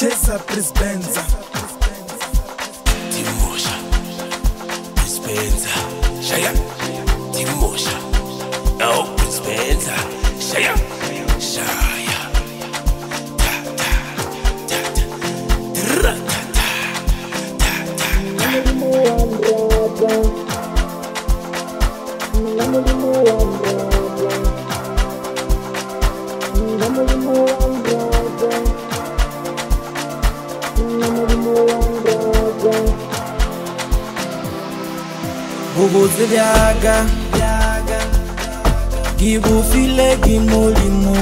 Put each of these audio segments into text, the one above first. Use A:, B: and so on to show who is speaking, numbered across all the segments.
A: Chesa Prispenza
B: Timosha Prispenza Shaya Timosha Oh Prispenza Shaya Shaya Ta ta ta ta Ra ta ta ta ta
A: Bubuzi vyaga Gibufile gimulimo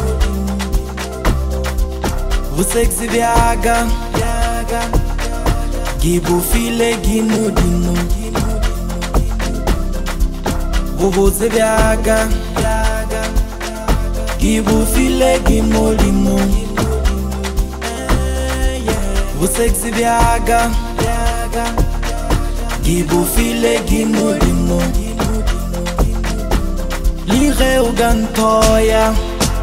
A: Buseksi vyaga Gibufile gimudimo Bubuzi vyaga Gibufile gimulimo Buseksi vyaga Gibufile gimulimo Lire ugantoya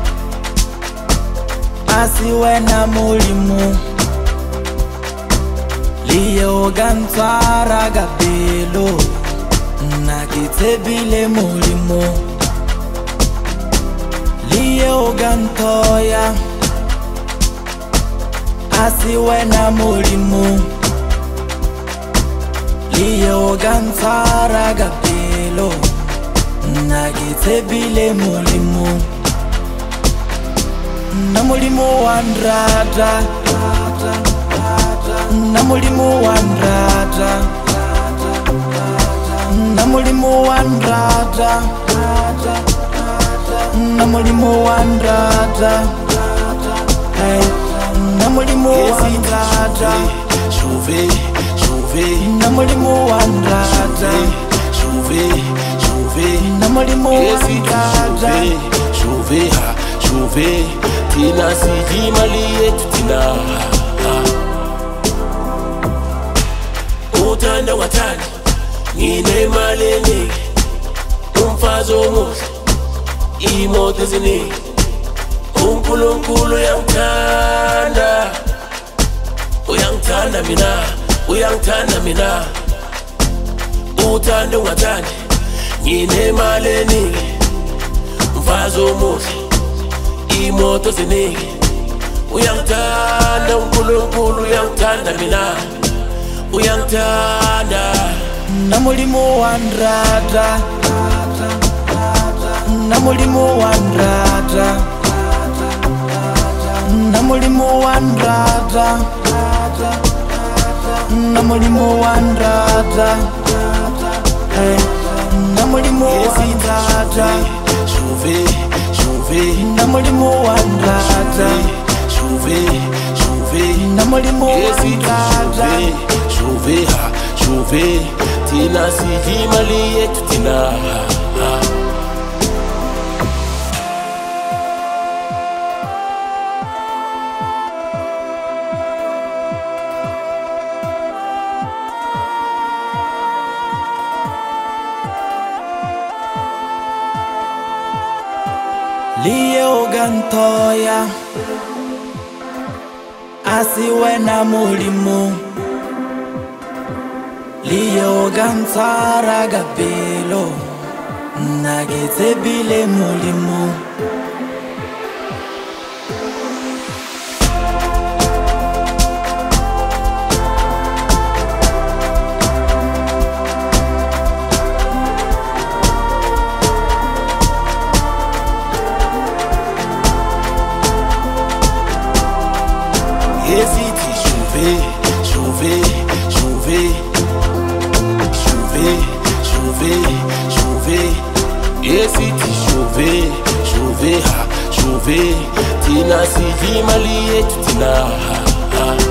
A: Asiwena mulimo Liye ugantara gabelo Nakitebile mulimo Liye ugantoya Asiwena mulimo Liye ugantara gabelo Nakitebile mulimo Namulimo wandrata Namulimo wandrata Namulimo wandrata Namulimo wandrata Namulimo wandrata
B: Chauvé
A: Namulimo wandrata
B: Chauvé
A: Namulimo wandrata
B: Chauvé ha Chauvé Tina siji mali yetu tina Utanda watani Nine malene Umfazo muhle Imoto zini Unkulunkulu uyangithanda Uyangithanda mina Uyangithanda mina Uthanda ungathandi Ngine maleni Mfazo muhle Imoto ziningi Uyangithanda uNkulunkulu uyangithanda mina Uyangithanda
A: Namulimo wandrata Namulimo wandrata Namulimo wandrata Namulimo wandrata Namulimo wandrata
B: Chauvé
A: Namulimo wandrata
B: Chauvé
A: Namulimo wandrata
B: Chauvé ha Chauvé Tina siji mali yetu tina
A: Liye ugantoya Asiwena mulimo Liye ugantara gabelo Nakitebile mulimo
B: Hésite, Chauvé Hésite, Chauvé ha Chauvé Tina siji mali yetu tina